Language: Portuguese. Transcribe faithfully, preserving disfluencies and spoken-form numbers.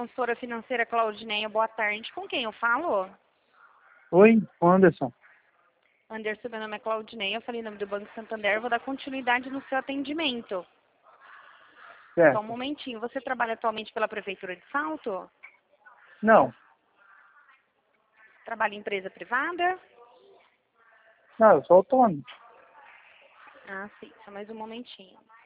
consultora financeira Claudineia, boa tarde. Com quem eu falo? Oi, Anderson. Anderson, meu nome é Claudineia, eu falei em nome do Banco Santander, vou dar continuidade no seu atendimento. Certo. Só um momentinho, você trabalha atualmente pela Prefeitura de Salto? Não, Trabalha em empresa privada? não, eu sou autônomo. Ah, sim, só mais um momentinho.